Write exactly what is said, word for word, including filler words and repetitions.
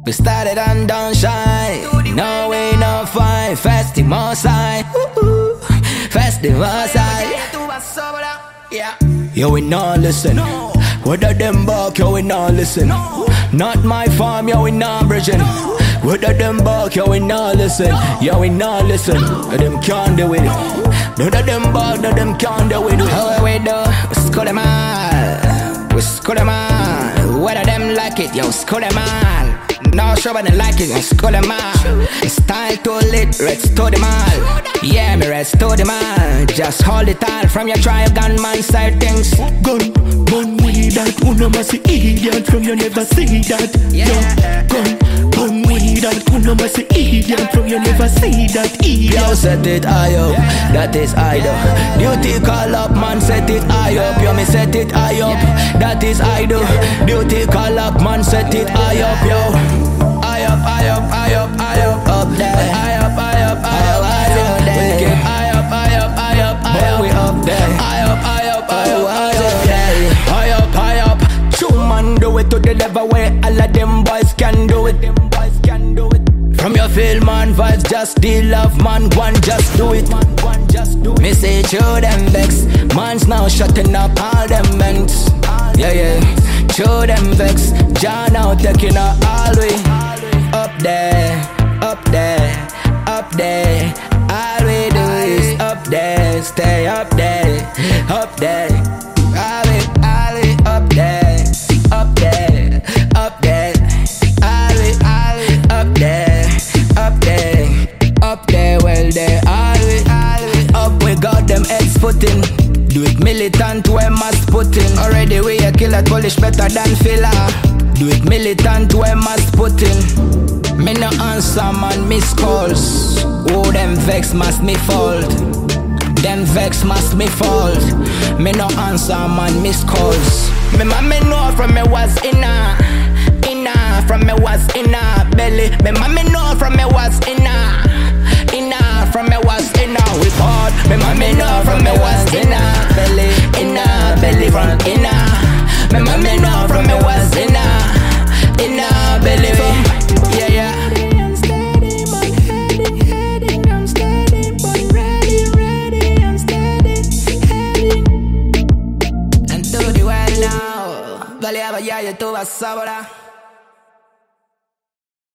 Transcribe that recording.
We started and don't shine. No way, no fight. Festival side. Festival side. Yeah. Yo, we not listen. Whether them buck, yo, we not listen. Not my farm, yo, we not bridging. Whether them buck, yo, we not listen. Yo, we not listen. Them can't do it. None of them buck, none of them can't do it. How we do? We school them all. We school them all. Whether them like it, yo, school them all. No sure but they like it, yo, school them all. Style too lit, restore them all. Yeah, me restore them all. Just hold it all from your trial gunman side things. Gun, gun weed that uno must idiot from you never see that. Yeah, gun, gun weed that uno must idiot from you never see that. Idiot. Yo, set it high up, that is idle. Duty call up, man, set it high up. Yo, me set it high up, that is idle. Duty call up, man, set it high up, yo. High up, high up, high up, high up, up there. High up, high up, high up, high up there. High up, high up, high up, high up, we up there. High up, high up, high up, high up there. High up, high up. True man do it to the level where all of them boys can do it. Them boys can do it. From your feel man vibes, just the love man, one just do it. One just do it. Me say show them vex. Man's now shutting up all them vents. Yeah, yeah. Show them vex. John now taking her all way. Up there, up there, up there. All we do is up there, stay up there, up there. All we, all we up there, up there, up there. All we, all we up there, up there, up there. Well there, all we, all we up. We got them heads footing. Do it militant, we must put in. Already we a killer, polish better than filler. Do it militant, we must put in. Me no answer man, miss calls. Oh, them vex must me fault. Them vex must me fault. Me no answer man, miss calls. Me mommy know from me was inna, inna. From me was inna belly. Me mommy know from me was inna, inna. From me was inna we bought. Me mommy know from me was inna belly, inna belly from inna. Me mommy know from me was inna, inna belly from. Yeah, yeah. I'm steady, but heading, heading. I'm steady, but ready, ready. I'm steady, heading. And to the well now. Vale, vaya, yo tu vas ahora.